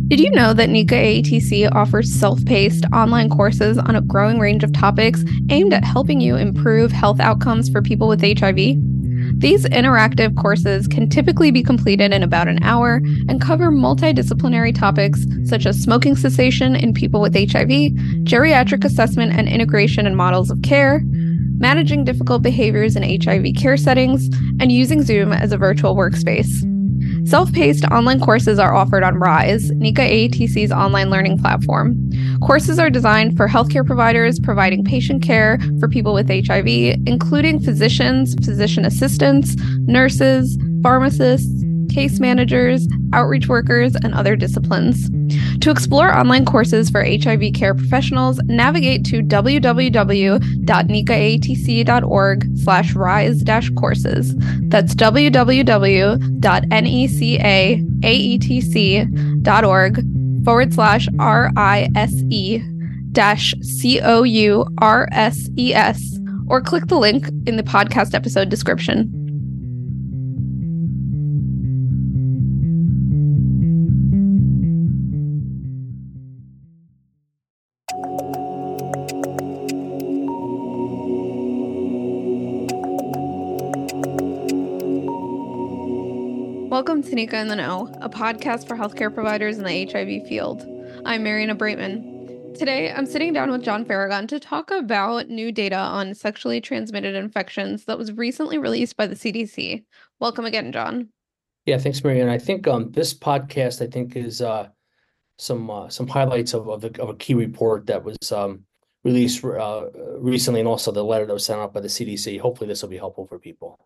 Did you know that Nika AATC offers self-paced online courses on a growing range of topics aimed at helping you improve health outcomes for people with HIV? These interactive courses can typically be completed in about an hour and cover multidisciplinary topics such as smoking cessation in people with HIV, geriatric assessment and integration in models of care, managing difficult behaviors in HIV care settings, and using Zoom as a virtual workspace. Self-paced online courses are offered on Rise, Nika AATC's online learning platform. Courses are designed for healthcare providers providing patient care for people with HIV, including physicians, physician assistants, nurses, pharmacists, case managers, outreach workers, and other disciplines. To explore online courses for HIV care professionals, navigate to www.nikaatc.org/rise-courses. That's www.nikaatc.org/RISE-COURSES, or click the link in the podcast episode description. Welcome to Nika in the Know, a podcast for healthcare providers in the HIV field. I'm Mariana Breitman. Today, I'm sitting down with John Farragon to talk about new data on sexually transmitted infections that was recently released by the CDC. Welcome again, John. Yeah, thanks, Mariana. I think this podcast, is some highlights of a key report that was released recently, and also the letter that was sent out by the CDC. Hopefully, this will be helpful for people.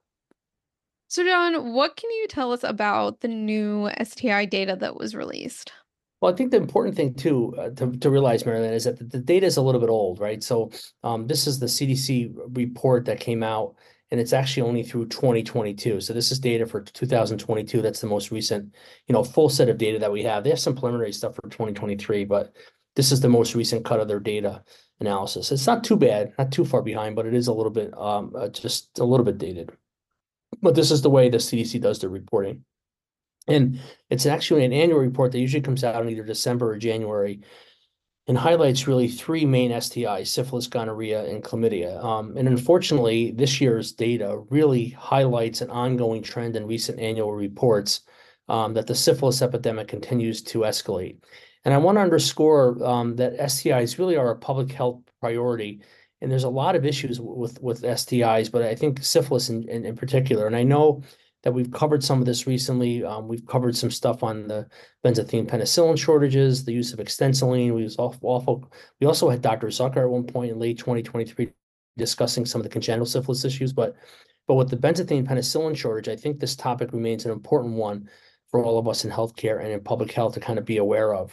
So, John, what can you tell us about the new STI data that was released? Well, I think the important thing too to realize, Marilyn, is that the data is a little bit old, right? So this is the CDC report that came out, and it's actually only through 2022. So this is data for 2022. That's the most recent, full set of data that we have. They have some preliminary stuff for 2023, but this is the most recent cut of their data analysis. It's not too bad, not too far behind, but it is a little bit just a little bit dated. But this is the way the CDC does their reporting. And it's actually an annual report that usually comes out in either December or January and highlights really three main STIs: syphilis, gonorrhea, and chlamydia. And unfortunately, this year's data really highlights an ongoing trend in recent annual reports that the syphilis epidemic continues to escalate. And I want to underscore that STIs really are a public health priority. And there's a lot of issues with STIs, but I think syphilis in particular. And I know that we've covered some of this recently. We've covered some stuff on the benzathine penicillin shortages, the use of extenzoline. We also had Dr. Zucker at one point in late 2023 discussing some of the congenital syphilis issues. But with the benzathine penicillin shortage, I think this topic remains an important one for all of us in healthcare and in public health to kind of be aware of.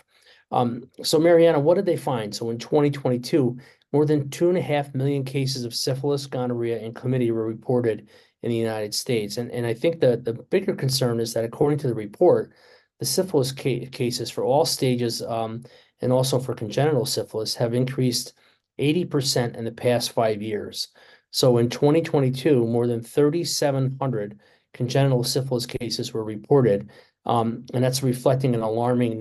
So Mariana, what did they find? So in 2022, more than 2.5 million cases of syphilis, gonorrhea, and chlamydia were reported in the United States. And I think the bigger concern is that according to the report, the syphilis cases for all stages and also for congenital syphilis have increased 80% in the past 5 years. So in 2022, more than 3,700 congenital syphilis cases were reported, and that's reflecting an alarming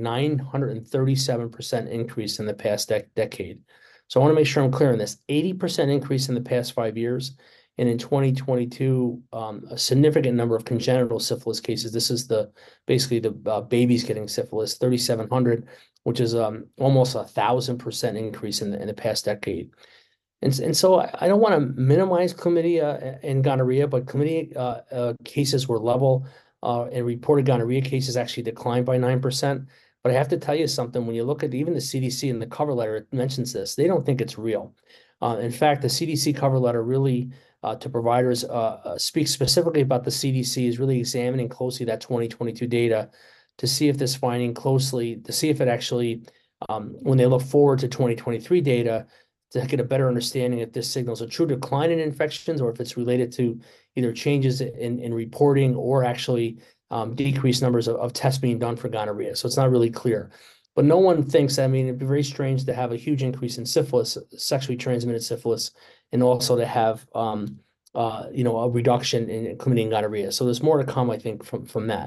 937% increase in the past decade. So I want to make sure I'm clear on this: 80% increase in the past 5 years. And in 2022, a significant number of congenital syphilis cases. This is basically the babies getting syphilis, 3,700, which is almost 1,000% increase in the past decade. And so I don't want to minimize chlamydia and gonorrhea, but chlamydia cases were level, and reported gonorrhea cases actually declined by 9%. But I have to tell you something: when you look at even the CDC in the cover letter, it mentions this. They don't think it's real. In fact, the CDC cover letter really to providers speaks specifically about the CDC is really examining closely that 2022 data to see if this finding closely, to see if it actually, when they look forward to 2023 data, to get a better understanding if this signals a true decline in infections or if it's related to either changes in reporting or actually decreased numbers of tests being done for gonorrhea. So it's not really clear. But no one thinks, it'd be very strange to have a huge increase in syphilis, sexually transmitted syphilis, and also to have, a reduction in chlamydia and gonorrhea. So there's more to come, I think, from that.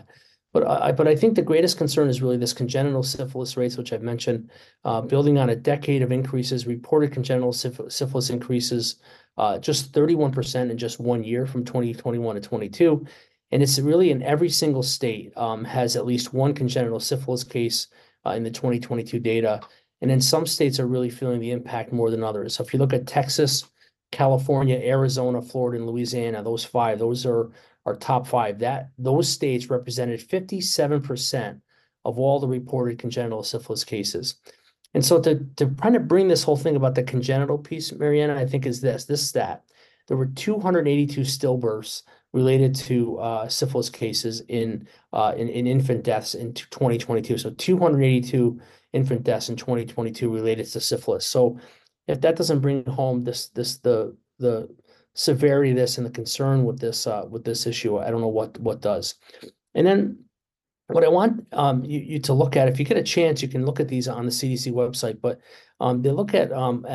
But I think the greatest concern is really this congenital syphilis rates, which I've mentioned, building on a decade of increases. Reported congenital syphilis increases just 31% in just 1 year from 2021 to 22. And it's really in every single state has at least one congenital syphilis case in the 2022 data. And then some states are really feeling the impact more than others. So if you look at Texas, California, Arizona, Florida, and Louisiana, those five, those are our top five. Those states represented 57% of all the reported congenital syphilis cases. And so to kind of bring this whole thing about the congenital piece, Mariana, I think is this stat. There were 282 stillbirths related to syphilis cases in infant deaths in 2022. So 282 infant deaths in 2022 related to syphilis. So if that doesn't bring home the severity of this and the concern with this issue, I don't know what does. And then what I want you to look at, if you get a chance, you can look at these on the CDC website, but they look at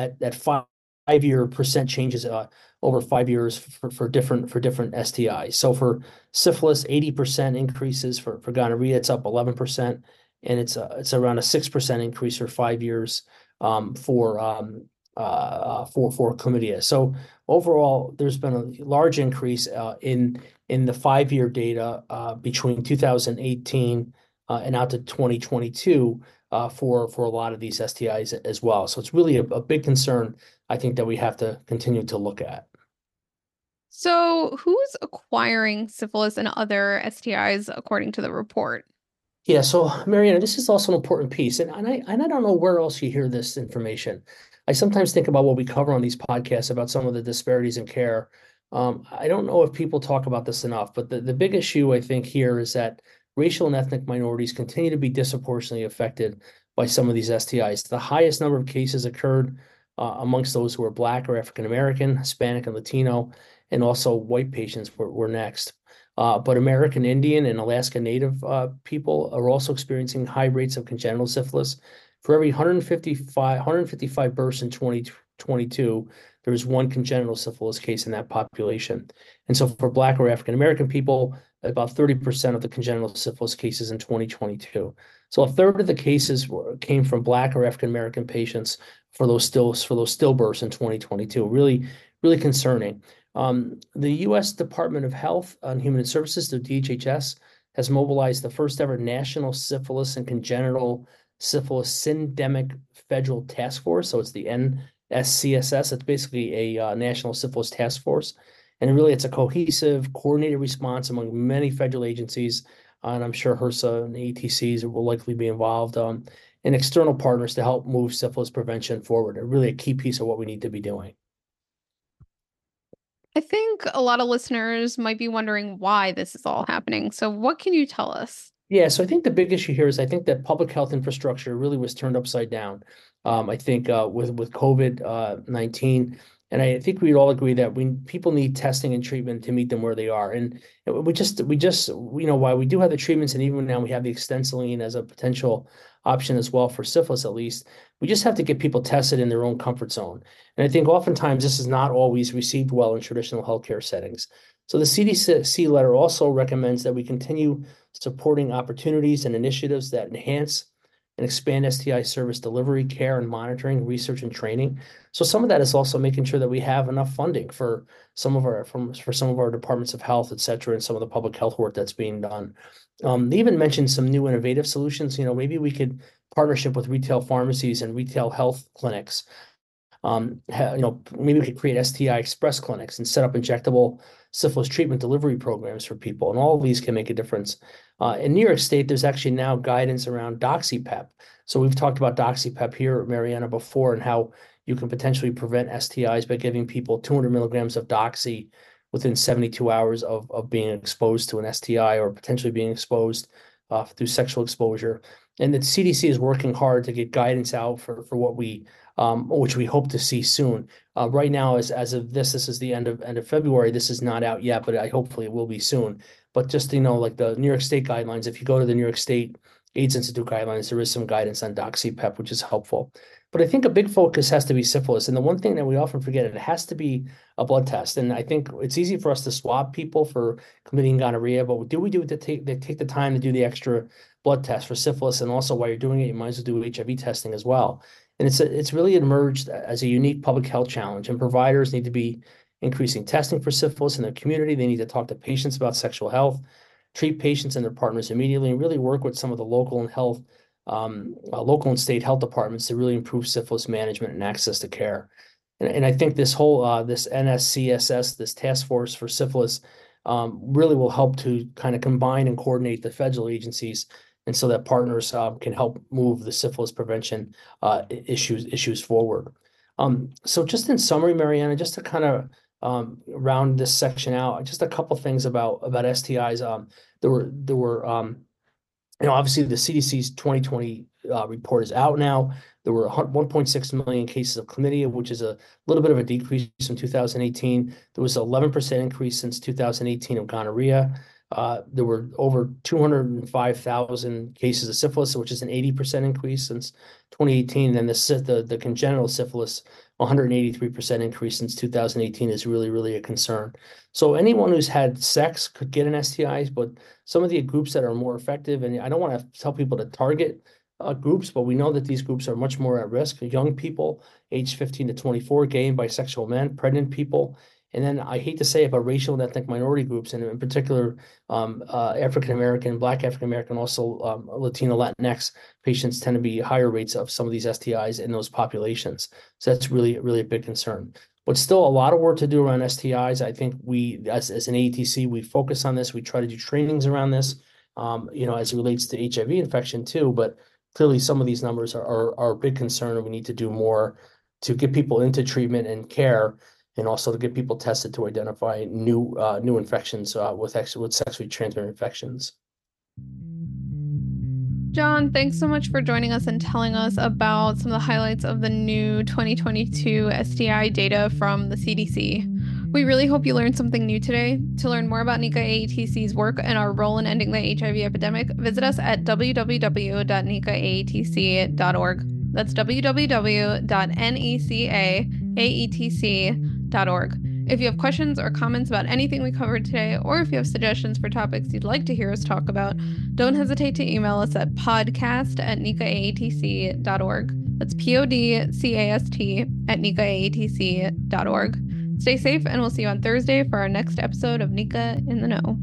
5-year percent changes over 5 years for different STIs. So for syphilis, 80% increases. For gonorrhea, it's up 11%, and it's around a 6% increase for 5 years for chlamydia. So overall, there's been a large increase in the 5-year data between 2018 and out to 2022 for a lot of these STIs as well. So it's really a big concern, I think, that we have to continue to look at. So, who's acquiring syphilis and other STIs according to the report? Yeah, so Mariana, this is also an important piece, and I don't know where else you hear this information. I sometimes think about what we cover on these podcasts about some of the disparities in care. I don't know if people talk about this enough, but the big issue I think here is that racial and ethnic minorities continue to be disproportionately affected by some of these STIs. The highest number of cases occurred amongst those who are Black or African American, Hispanic and Latino, and also white patients were next. But American Indian and Alaska Native people are also experiencing high rates of congenital syphilis. For every 155 births in 2022, there was one congenital syphilis case in that population. And so for Black or African American people, about 30% of the congenital syphilis cases in 2022. So a third of the cases came from Black or African American patients for those stillbirths in 2022. Really, really concerning. The U.S. Department of Health and Human Services, the DHHS, has mobilized the first ever National Syphilis and Congenital Syphilis Syndemic Federal Task Force. So it's the NSCSS. It's basically a National Syphilis Task Force. And really, it's a cohesive, coordinated response among many federal agencies. And I'm sure HRSA and the ATCs will likely be involved, and external partners to help move syphilis prevention forward. Really a key piece of what we need to be doing. I think a lot of listeners might be wondering why this is all happening. So, what can you tell us? Yeah, so I think the big issue here is I think that public health infrastructure really was turned upside down. I think with COVID-19, and I think we'd all agree that people need testing and treatment to meet them where they are. And while we do have the treatments, and even now we have the extensiline as a potential option as well for syphilis, at least, we just have to get people tested in their own comfort zone. And I think oftentimes this is not always received well in traditional healthcare settings. So the CDC letter also recommends that we continue supporting opportunities and initiatives that enhance and expand STI service delivery, care and monitoring, research and training. So some of that is also making sure that we have enough funding for some of our departments of health, et cetera, and some of the public health work that's being done. They even mentioned some new innovative solutions. Maybe we could partnership with retail pharmacies and retail health clinics. Maybe we could create STI express clinics and set up injectable syphilis treatment delivery programs for people. And all of these can make a difference. In New York State, there's actually now guidance around DoxyPEP. So we've talked about DoxyPEP here, Mariana, before, and how you can potentially prevent STIs by giving people 200 milligrams of Doxy within 72 hours of being exposed to an STI or potentially being exposed through sexual exposure. And the CDC is working hard to get guidance out for what which we hope to see soon. Right now, as of this is the end of February. This is not out yet, but hopefully it will be soon. But just like the New York State guidelines, if you go to the New York State AIDS Institute guidelines, there is some guidance on doxypep, which is helpful. But I think a big focus has to be syphilis. And the one thing that we often forget, it has to be a blood test. And I think it's easy for us to swab people for committing gonorrhea, but do they take the time to do the extra blood test for syphilis? And also while you're doing it, you might as well do HIV testing as well. And it's really emerged as a unique public health challenge, and providers need to be increasing testing for syphilis in their community. They need to talk to patients about sexual health, treat patients and their partners immediately, and really work with some of the local and state health departments to really improve syphilis management and access to care. And I think this whole this NSCSS, this task force for syphilis, really will help to kind of combine and coordinate the federal agencies, and so that partners can help move the syphilis prevention issues forward. So just in summary, Mariana, just to kind of round this section out, just a couple things about STIs. There were obviously the CDC's 2020 report is out now. There were 1.6 million cases of chlamydia, which is a little bit of a decrease from 2018. There was an 11% increase since 2018 of gonorrhea. There were over 205,000 cases of syphilis, which is an 80% increase since 2018. And the congenital syphilis, 183% increase since 2018 is really, really a concern. So anyone who's had sex could get an STI, but some of the groups that are more effective, and I don't want to tell people to target groups, but we know that these groups are much more at risk. Young people, age 15 to 24, gay and bisexual men, pregnant people, and then I hate to say it, but racial and ethnic minority groups, and in particular, African-American, Black African-American, also Latino, Latinx patients tend to be higher rates of some of these STIs in those populations. So that's really, really a big concern. But still a lot of work to do around STIs. I think we, as an AETC, we focus on this. We try to do trainings around this, as it relates to HIV infection too. But clearly some of these numbers are a big concern, and we need to do more to get people into treatment and care, and also to get people tested to identify new infections with sexually transmitted infections. John, thanks so much for joining us and telling us about some of the highlights of the new 2022 STI data from the CDC. We really hope you learned something new today. To learn more about NICA AETC's work and our role in ending the HIV epidemic, visit us at www.nicaetc.org. That's www.nicaetc.org. If you have questions or comments about anything we covered today, or if you have suggestions for topics you'd like to hear us talk about, don't hesitate to email us at podcast@nicaetc.org. That's podcast@nicaetc.org. Stay safe, and we'll see you on Thursday for our next episode of NICA in the Know.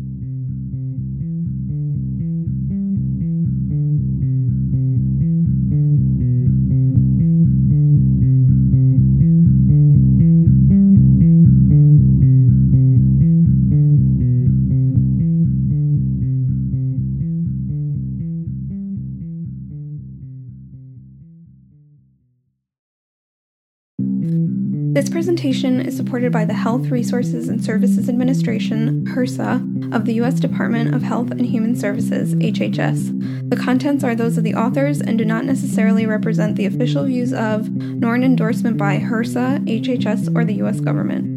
This presentation is supported by the Health Resources and Services Administration, HRSA, of the U.S. Department of Health and Human Services, HHS. The contents are those of the authors and do not necessarily represent the official views of, nor an endorsement by HRSA, HHS, or the U.S. government.